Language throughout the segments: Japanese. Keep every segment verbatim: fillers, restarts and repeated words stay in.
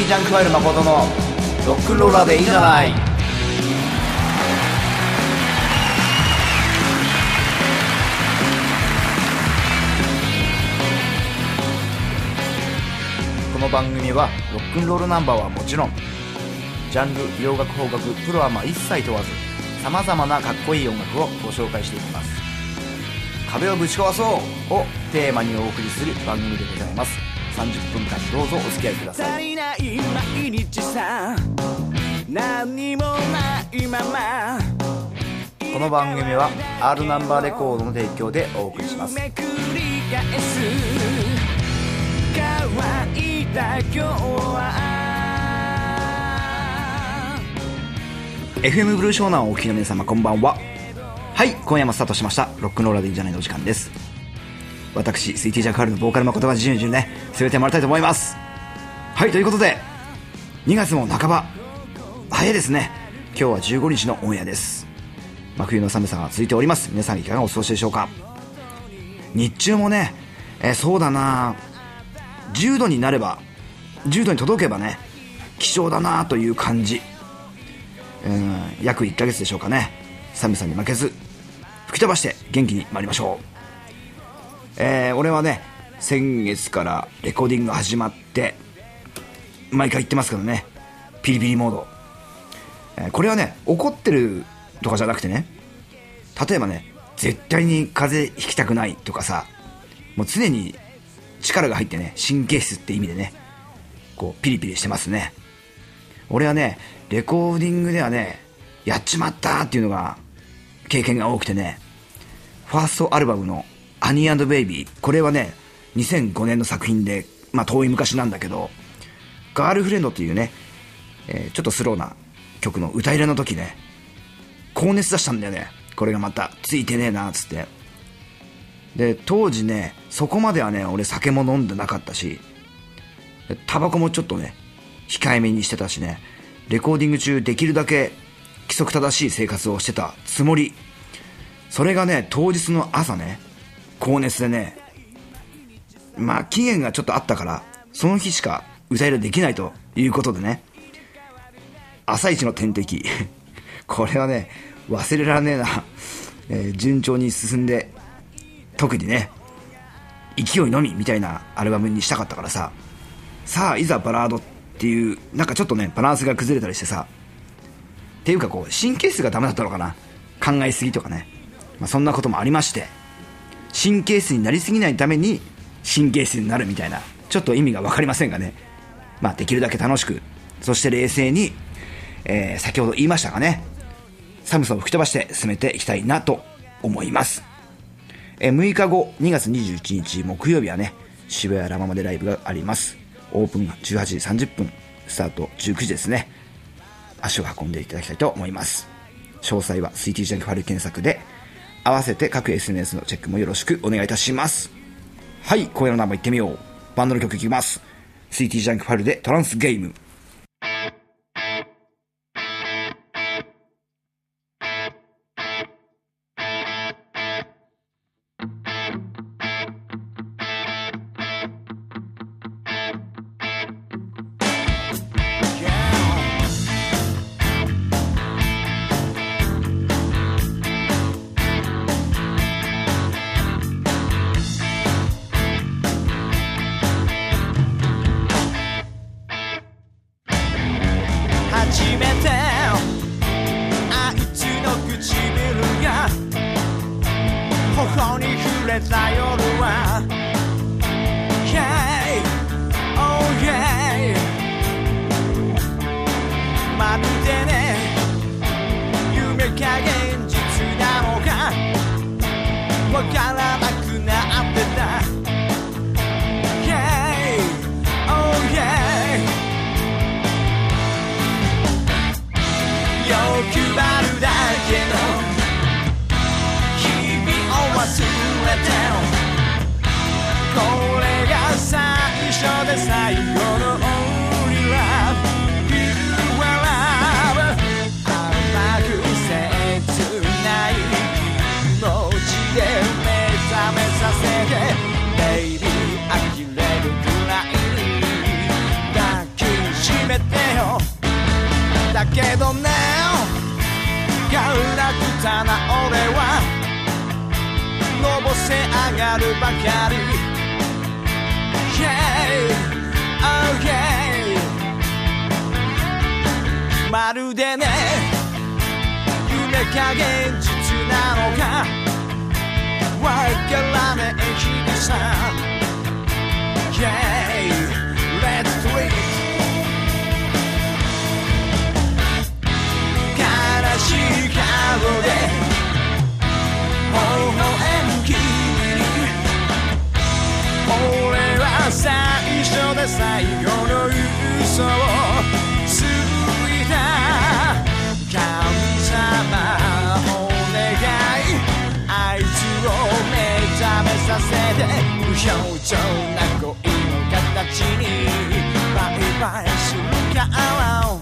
ジャンクファイル誠のロックンローラーでいいじゃない。この番組はロックンロールナンバーはもちろん、ジャンル、洋楽、邦楽、プロアマ一切問わず、さまざまなかっこいい音楽をご紹介していきます。壁をぶち壊そうをテーマにお送りする番組でございます。さんじゅっぷんかんどうぞお付き合いください。足りない毎日さ、何もないまま。この番組は R ナンバーレコードの提供でお送りします。めくり返す乾いた今日は エフエム ブルー湘南をお聞きの皆様、こんばんは。はい、今夜もスタートしましたロックンローラーでいいじゃないのお時間です。私スイーティージャンクファイルのボーカル誠が順々ね進めてもらいたいと思います。はい、ということでにがつも半ば、早いですね。今日はじゅうごにちのオンエアです。真冬の寒さが続いております。皆さんいかがお過ごしでしょうか。日中もね、えー、そうだなじゅうどになればじゅうどに届けばね、貴重だなという感じ。うん、約いっかげつでしょうかね。寒さに負けず吹き飛ばして元気に参りましょう。えー、俺はね先月からレコーディングが始まって毎回言ってますけどね、ピリピリモード、えー、これはね怒ってるとかじゃなくてね、例えばね絶対に風邪ひきたくないとかさ、もう常に力が入ってね、神経質って意味でねこうピリピリしてますね。俺はねレコーディングではねやっちまったっていうのが経験が多くてね、ファーストアルバムのアニー&ベイビー、これはねにせんごねんの作品で、まあ遠い昔なんだけど、ガールフレンドっていうね、えー、ちょっとスローな曲の歌入れの時ね高熱出したんだよね。これがまたついてねえなっつって。で当時ねそこまではね俺酒も飲んでなかったし、タバコもちょっとね控えめにしてたしね、レコーディング中できるだけ規則正しい生活をしてたつもり。それがね当日の朝ね高熱でね、まあ期限がちょっとあったからその日しか歌入れできないということでね、朝一の点滴これはね忘れられねえな、えー、順調に進んで特にね勢いのみみたいなアルバムにしたかったからさ、さあいざバラードっていうなんかちょっとねバランスが崩れたりしてさ、っていうかこう神経質がダメだったのかな、考えすぎとかね、まあ、そんなこともありまして、神経質になりすぎないために神経質になるみたいな、ちょっと意味が分かりませんがね、まあできるだけ楽しく、そして冷静に、えー、先ほど言いましたがね、寒さを吹き飛ばして進めていきたいなと思います。えー、むいかごにがつにじゅういちにち木曜日はね渋谷ラママでライブがあります。オープンがじゅうはちじさんじゅっぷん、スタートじゅうくじですね。足を運んでいただきたいと思います。詳細はスイーティージャンクファイル検索で、合わせて各 エスエヌエス のチェックもよろしくお願いいたします。はい、今夜のナンバーいってみよう。バンドの曲いきます。スイーティージャンクファイルでトランスゲーム。 初めてあいつの唇が頬に触れた夜は Hey, oh yeah まるでね夢か現実なのかわからなくなってた Hey, oh yeah欲張るだけの日々を忘れてこれが最初で最後の Only Love You are Love 甘く切ない気持ちで目覚めさせて Baby 呆れるくらい抱きしめ楽たな俺はのぼせ上がるばかり Yeah, okay まるでね夢か現実なのかわからねえ日々さ Yeah, let's do it 悲しい顔で微笑む君に俺は最初で最後の嘘をついた神様お願いあいつを目覚めさせて無表情な恋の形にバイバイするから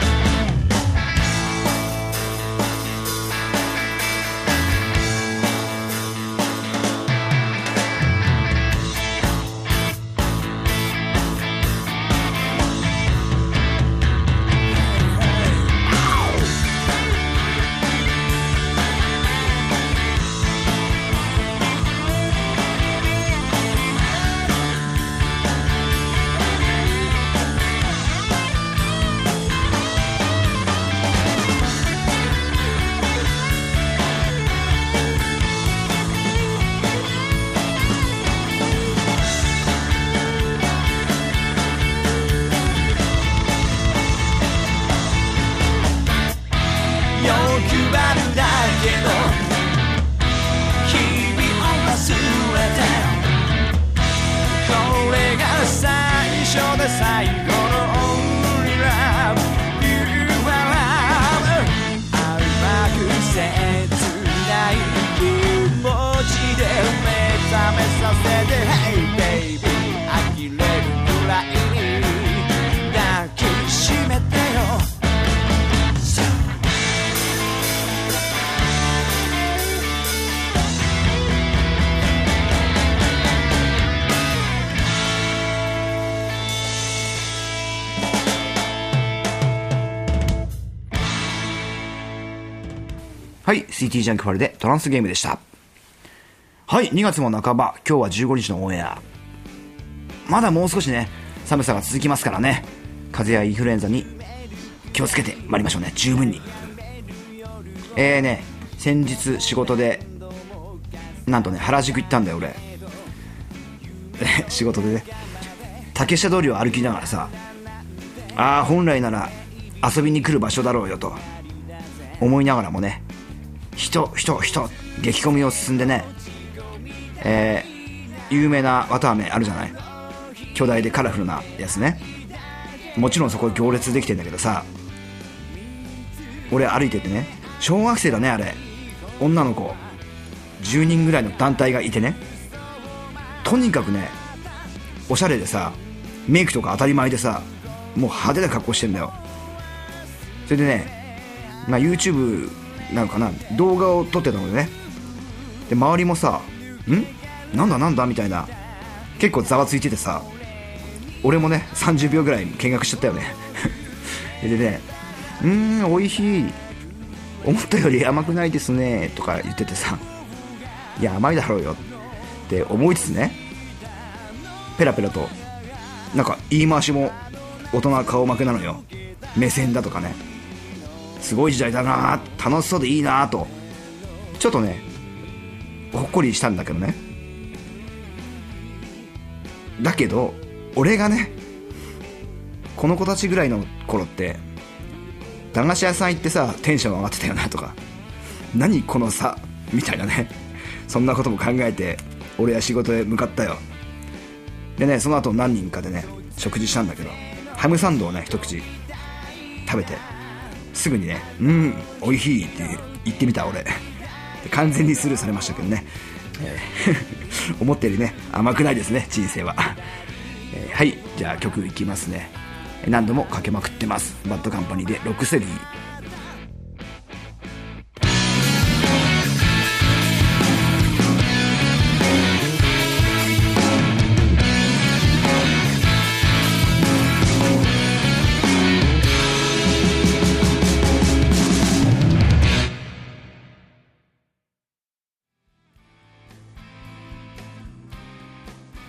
最後の Only Love You are Love 甘く切ない気持ちで目覚めさせて Hey baby 呆れるくらいに抱きしめてよはい、シーティー ジャンクファルでトランスゲームでした。はい、にがつも半ば、今日はじゅうごにちのオンエア。まだもう少しね、寒さが続きますからね、風邪やインフルエンザに気をつけてまいりましょうね、十分に。えーね、先日仕事で、なんとね、原宿行ったんだよ、俺。仕事でね、竹下通りを歩きながらさ、ああ、本来なら遊びに来る場所だろうよと思いながらもね、人人人激混みを進んでね、えー、有名な綿あめあるじゃない、巨大でカラフルなやつね。もちろんそこ行列できてんだけどさ、俺歩いててね、小学生だねあれ、女の子じゅうにんぐらいの団体がいてね、とにかくねおしゃれでさ、メイクとか当たり前でさ、もう派手な格好してんだよ。それでね、まあ YouTube なのかな、動画を撮ってたのでね、で周りもさ、んなんだなんだみたいな、結構ざわついててさ、俺もねさんじゅうびょうぐらい見学しちゃったよね。でね、うーん美味しい、思ったより甘くないですねとか言っててさ、いや甘いだろうよって思いつつね、ペラペラとなんか言い回しも大人顔負けなのよ、目線だとかね。すごい時代だな、楽しそうでいいなとちょっとねほっこりしたんだけどね。だけど俺がねこの子たちぐらいの頃って駄菓子屋さん行ってさ、テンション上がってたよなとか、何この差みたいなね、そんなことも考えて俺は仕事へ向かったよ。でね、その後何人かでね食事したんだけど、ハムサンドをね一口食べてすぐにね、うん美味しいって言ってみた俺。完全にスルーされましたけどね、えー、思ったよりね甘くないですね人生は。えー、はい、じゃあ曲いきますね。何度もかけまくってます、バッドカンパニーでロックセリー。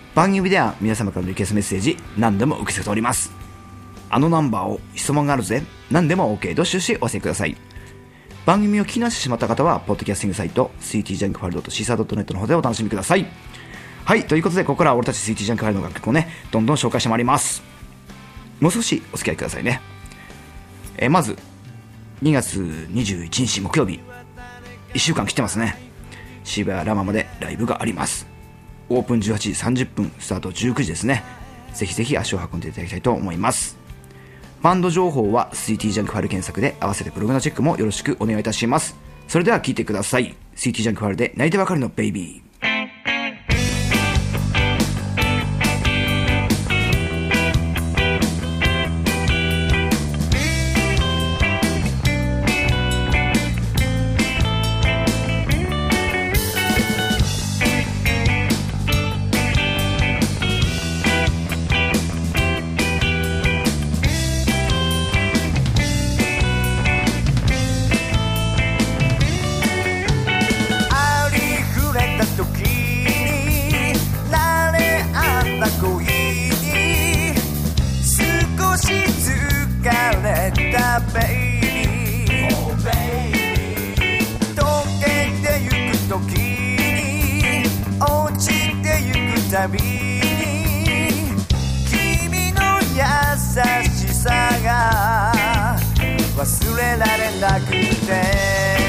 番組では皆様からのリクエストメッセージ何でも受け付けております。あのナンバーを質問があるぜ何でも OK どしどしお寄せください。番組を聞き直してしまった方はポッドキャスティングサイト シーティージャンクファイル ドットシーサー ドットネット の方でお楽しみください。はい、ということでここからは俺たち シーティージャンクファイルの楽曲をねどんどん紹介してまいります。もう少しお付き合いくださいね。えー、まずにがつにじゅういちにち木曜日、いっしゅうかん切ってますね。渋谷ラマまでライブがあります。オープンじゅうはちじさんじゅっぷん、スタートじゅうくじですね。ぜひぜひ足を運んでいただきたいと思います。バンド情報は シーティージャンクファイル検索で、合わせてブログのチェックもよろしくお願いいたします。それでは聴いてください。 シーティージャンクファイルで泣いてばかりのベイビー。 君の優しさが忘れられなくて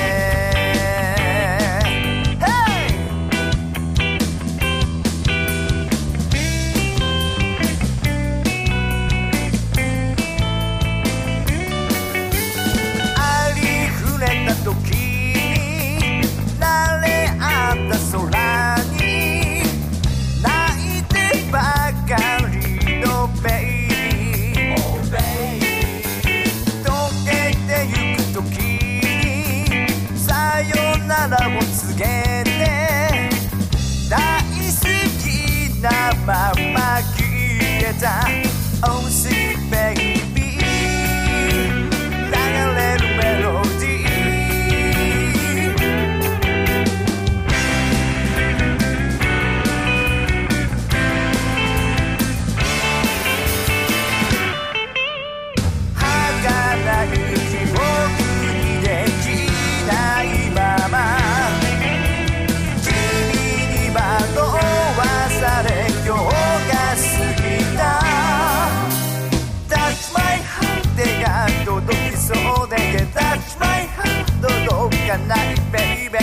まま消えた Oh sweet baby 流れるメロディー儚い記憶にできないまま君に惑わされ今日が過ぎた Touch my heart 手が届きそうで Touch my heart 届かない baby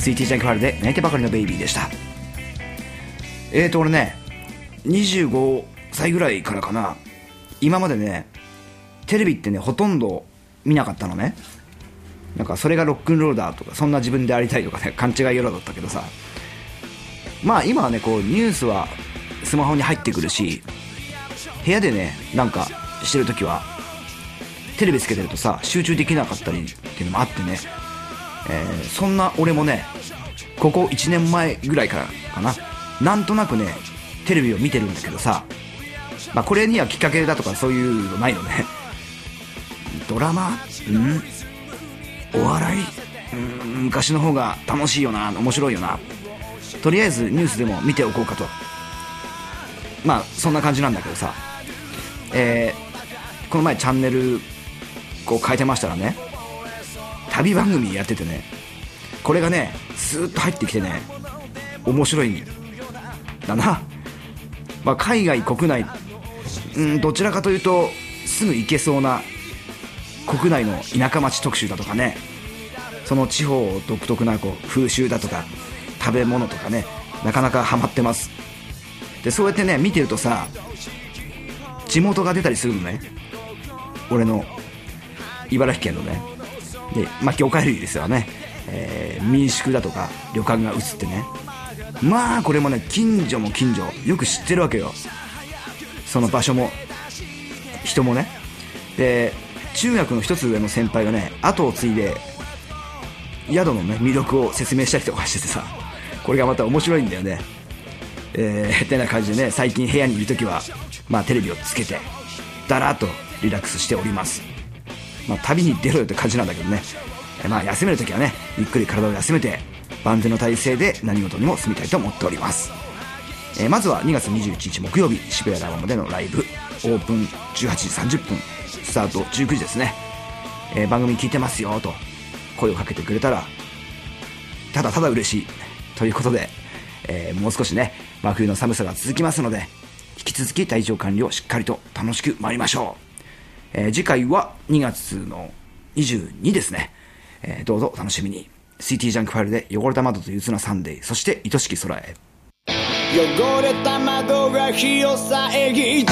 スイーティージャンクファイルで泣いてばかりのベイビーでした。えーと俺ねにじゅうごさいぐらいからかな、今までねテレビってねほとんど見なかったのね。なんかそれがロックンロールだとか、そんな自分でありたいとかね、勘違い野郎だったけどさ、まあ今はねこうニュースはスマホに入ってくるし、部屋でねなんかしてるときはテレビつけてるとさ集中できなかったりっていうのもあってね、えー、そんな俺もねここいちねんまえぐらいからかな、なんとなくねテレビを見てるんだけどさ、まあこれにはきっかけだとかそういうのないのね。ドラマ、うんお笑い、うん、昔の方が楽しいよな、面白いよな、とりあえずニュースでも見ておこうかと、まあそんな感じなんだけどさ、えー、この前チャンネルこう変えてましたらね、旅番組やっててね、これがねスーッと入ってきてね面白いんだな。まあ海外国内、うん、どちらかというとすぐ行けそうな国内の田舎町特集だとかね、その地方独特なこう風習だとか食べ物とかね、なかなかハマってます。でそうやってね見てるとさ、地元が出たりするのね、俺の茨城県のね。でまあ魚介類ですよね、えー、民宿だとか旅館が映ってね、まあこれもね近所も近所よく知ってるわけよ、その場所も人もね。で中学の一つ上の先輩がね後を継いで宿のね魅力を説明したりとかしててさ、これがまた面白いんだよね。えー、ってな感じでね、最近部屋にいるときはまあテレビをつけてだらっとリラックスしております。まあ旅に出ろよって感じなんだけどね、えー、まあ休めるときはねゆっくり体を休めて万全の体制で何事にも進みたいと思っております。えー、まずはにがつにじゅういちにち木曜日、渋谷ラバマでのライブ、オープンじゅうはちじさんじゅっぷん、スタートじゅうくじですね。えー、番組聞いてますよと声をかけてくれたらただただ嬉しいということで、えー、もう少しね真冬の寒さが続きますので、引き続き体調管理をしっかりと楽しく参りましょう。えー、次回はにがつのにじゅうにですね。えー、どうぞお楽しみに。シーティー ジャンクファイルで汚れた窓と憂鬱なサンデー、そして愛しき空へ。 汚れた窓が日を遮って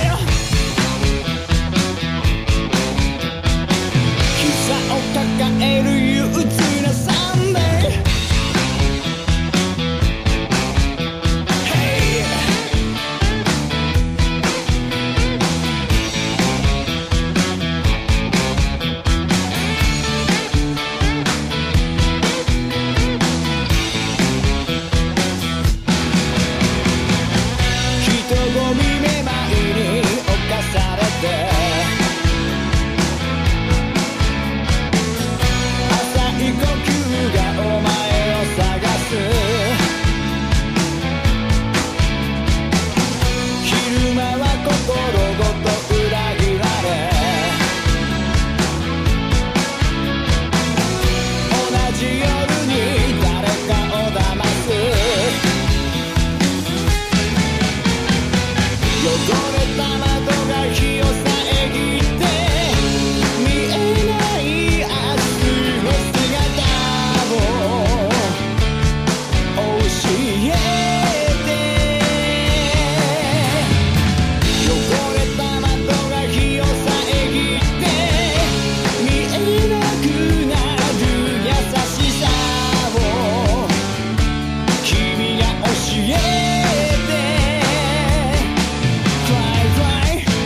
膝を抱える憂鬱なサンデー、hey! 人混みめまいに侵されて呼吸がお前を探す、昼間は心ごと裏切られ同じ夜に誰かを騙す、汚れた窓が日を遮って見えない明日の姿教えて、汚れた窓が日を遮って見えなくなる優しさを君が教えて Fly fly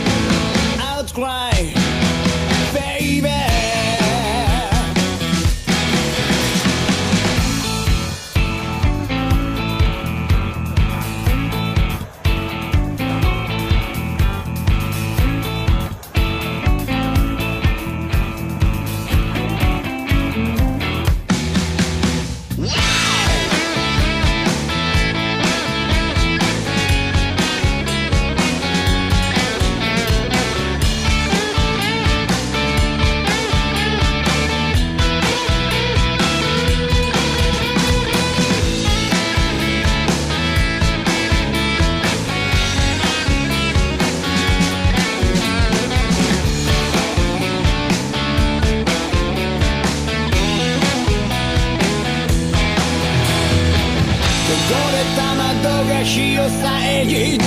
日を遮って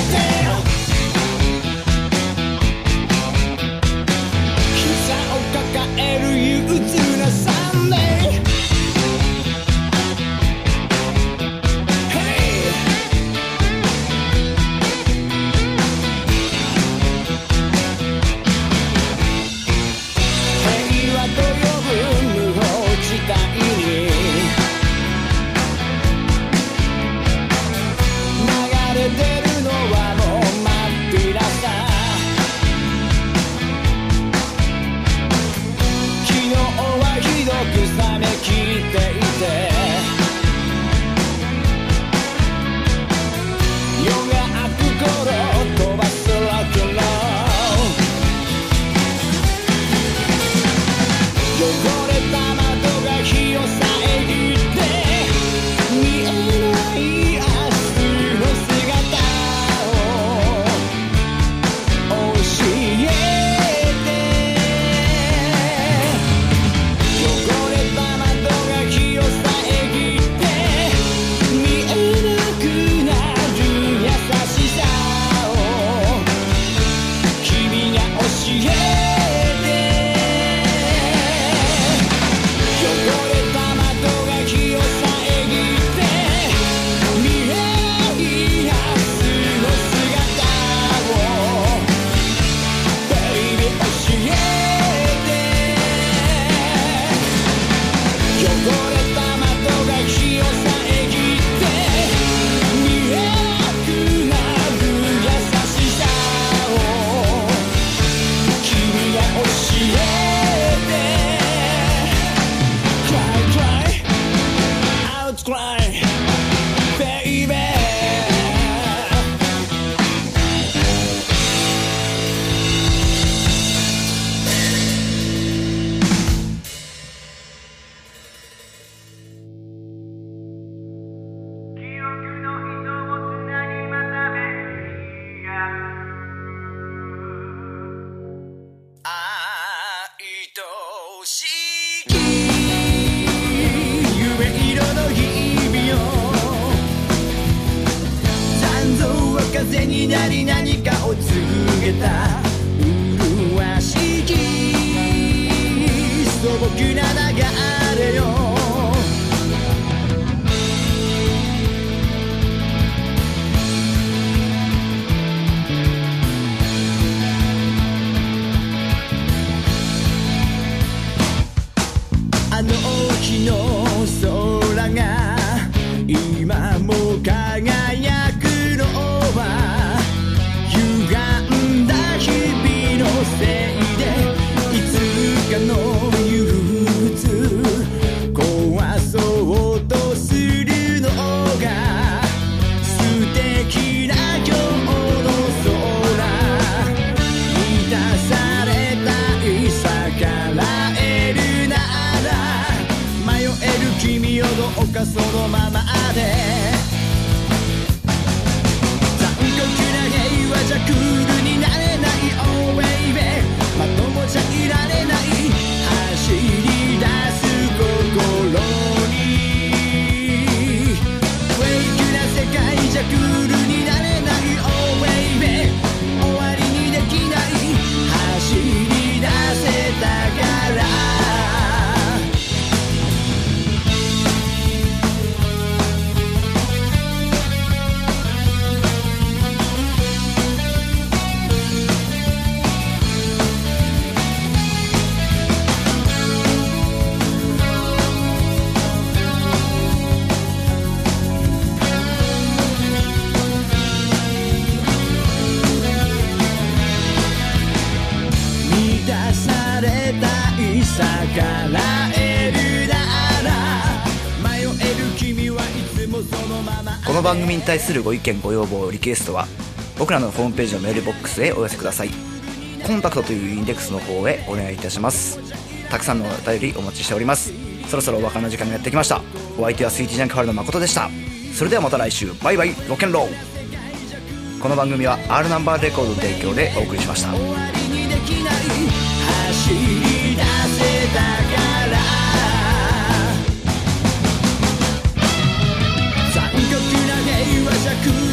膝を抱える憂鬱なサンデー風になり何かを告げた麗しき素朴な流れよあの日の空が今も輝くのは歪んだ日々のせいでいつかの憂鬱壊そうとするのが素敵な今日の空満たされたい逆らえるなら迷える君をどうかそのままで平和じゃクールになれない Oh baby まともじゃいられない走り出す心にフェイクな世界じゃクールになれない Oh baby 終わりにできない走り出せたから逆らえるなら迷える君はいつもそのままこの番組に対するご意見ご要望リクエストは僕らのホームページのメールボックスへお寄せください。コンタクトというインデックスの方へお願いいたします。たくさんのお便りお待ちしております。そろそろお別れの時間がやってきました。お相手はスイーティージャンクハルの誠でした。それではまた来週、バイバイ、ロケンロール。この番組は R ナンバーレコードの提供でお送りしました。 終わりにできない走り出せたから残酷な平和じゃ